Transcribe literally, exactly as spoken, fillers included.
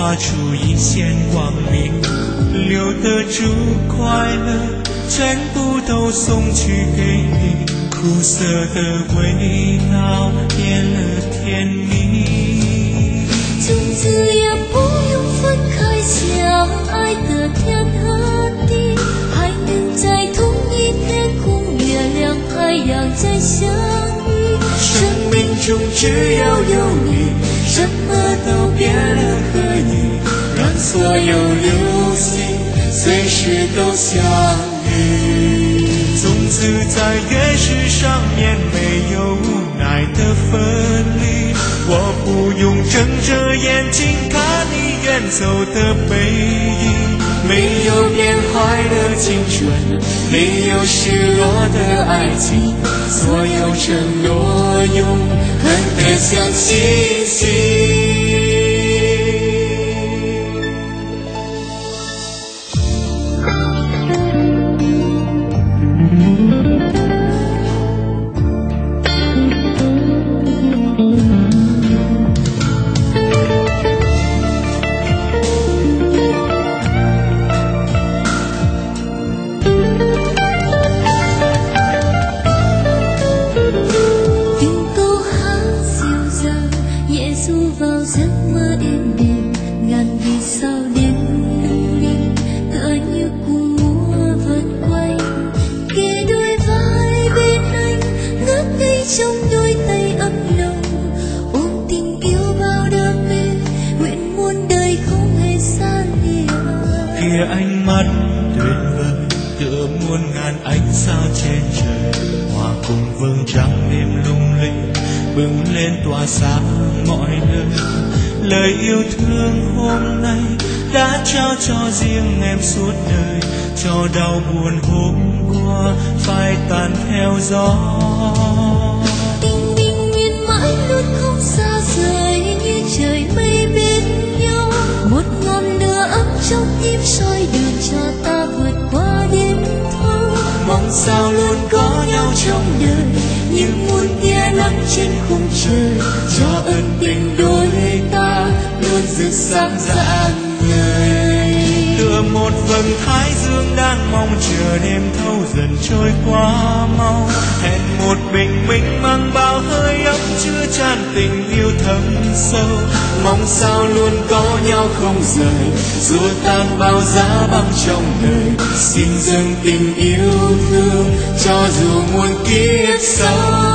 画出一线光明，留得住快乐，全部都送去给你，苦涩的味道变了甜蜜。 从此也不用分开，相爱的天和地，还能在同一天空，月亮海洋再相遇。 生命中只要有你，什么都变了和你，让所有流星随时都相遇。从此在月石上面没有无奈的分离，我不用睁着眼睛看你远走的背影，没有变坏的青春，没有失落的爱情，所有承诺永恒的像星星。 vào giấc mơ yên bình, ngàn vì sao đêm linh tựa như cùng mùa vần quay, kề đôi vai bên anh ngất ngây trong đôi tay ấm nồng, ôm tình yêu bao đam mê, nguyện muôn đời không hề xa lìa. Kia ánh mắt tuyệt vời tựa muôn ngàn ánh sao trên trời, hòa cùng vầng trăng đêm lung linh bừng lên tỏa sáng mọi nơi. Lời yêu thương hôm nay đã trao cho riêng em suốt đời, cho đau buồn hôm qua phai tàn theo gió. Tình bình yên mãi luôn không xa rời, như trời mây bên nhau, một ngọn lửa ấm trong tim soi đường cho ta vượt qua đêm thâu. Mong sao luôn có nhau trong đời, nhưng muôn tia nắng trên khung trời, cho ân tình đôi ta luôn rực sáng rạng ngời. Tựa một vầng thái dương đang mong chờ đêm thâu dần trôi qua mau, hẹn một bình minh mang bao hơi ấm chứa chan tình yêu thâm sâu. Mong sao luôn có nhau không rời, dù tan bao giá băng trong đời, xin dâng tình yêu thương cho dù muôn kiếp sau.